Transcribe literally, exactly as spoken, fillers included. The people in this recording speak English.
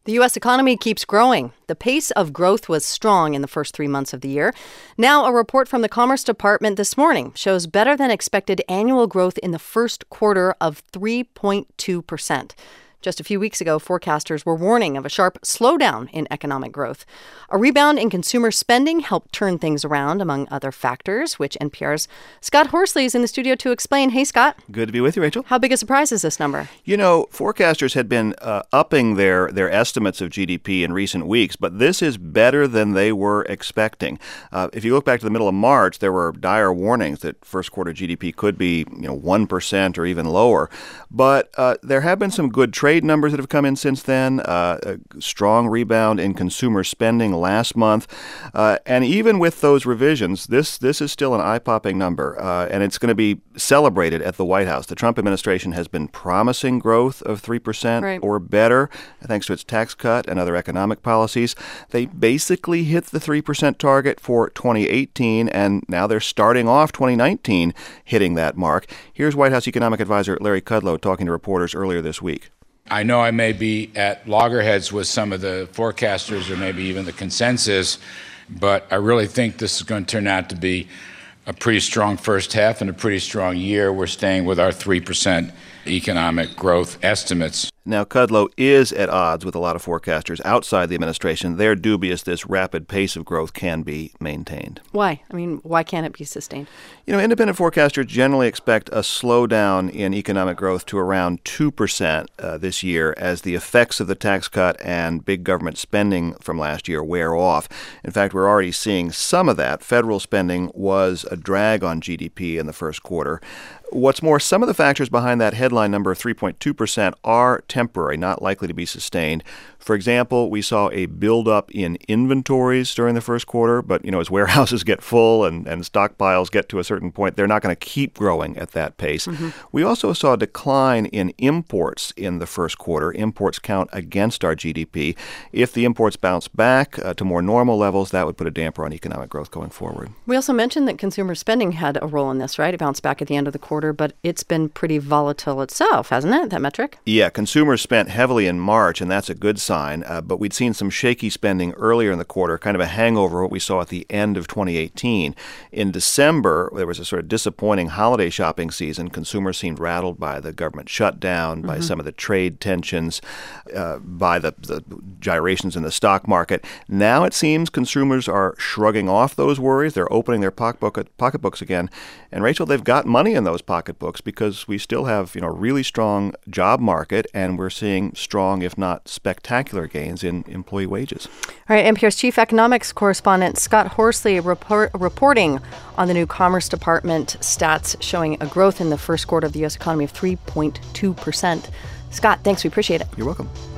The U S economy keeps growing. The pace of growth was strong in the first three months of the year. Now, a report from the Commerce Department this morning shows better than expected annual growth in the first quarter of three point two percent. Just a few weeks ago, forecasters were warning of a sharp slowdown in economic growth. A rebound in consumer spending helped turn things around, among other factors, which N P R's Scott Horsley is in the studio to explain. Hey, Scott. Good to be with you, Rachel. How big a surprise is this number? You know, forecasters had been uh, upping their, their estimates of G D P in recent weeks, but this is better than they were expecting. Uh, if you look back to the middle of March, there were dire warnings that first quarter G D P could be, you know, one percent or even lower. But uh, there have been some good trade numbers that have come in since then, uh, a strong rebound in consumer spending last month. Uh, and even with those revisions, this this is still an eye-popping number, uh, and it's going to be celebrated at the White House. The Trump administration has been promising growth of three percent right. or better, thanks to its tax cut and other economic policies. They basically hit the three percent target for twenty eighteen, and now they're starting off twenty nineteen hitting that mark. Here's White House economic advisor Larry Kudlow talking to reporters earlier this week. I know I may be at loggerheads with some of the forecasters or maybe even the consensus, but I really think this is going to turn out to be a pretty strong first half and a pretty strong year. We're staying with our three percent economic growth estimates. Now, Kudlow is at odds with a lot of forecasters outside the administration. They're dubious this rapid pace of growth can be maintained. Why? I mean, why can't it be sustained? You know, independent forecasters generally expect a slowdown in economic growth to around two percent uh, this year as the effects of the tax cut and big government spending from last year wear off. In fact, we're already seeing some of that. Federal spending was a drag on G D P in the first quarter. What's more, some of the factors behind that headline number of three point two percent are temporary, not likely to be sustained. For example, we saw a buildup in inventories during the first quarter, but, you know, as warehouses get full and, and stockpiles get to a certain point, they're not going to keep growing at that pace. Mm-hmm. We also saw a decline in imports in the first quarter. Imports count against our G D P. If the imports bounce back uh, to more normal levels, that would put a damper on economic growth going forward. We also mentioned that consumer spending had a role in this, right? It bounced back at the end of the quarter, but it's been pretty volatile itself, hasn't it, that metric? Yeah, consumers spent heavily in March, and that's a good sign. Uh, but we'd seen some shaky spending earlier in the quarter, kind of a hangover of what we saw at the end of twenty eighteen. In December, there was a sort of disappointing holiday shopping season. Consumers seemed rattled by the government shutdown, mm-hmm. by some of the trade tensions, uh, by the, the gyrations in the stock market. Now it seems consumers are shrugging off those worries. They're opening their pocketbook, pocketbooks again. And, Rachel, they've got money in those pocketbooks because we still have, you know, a really strong job market, and we're seeing strong, if not spectacular, gains in employee wages. All right, N P R's chief economics correspondent Scott Horsley report, reporting on the new Commerce Department stats showing a growth in the first quarter of the U S economy of three point two percent. Scott, thanks. We appreciate it. You're welcome.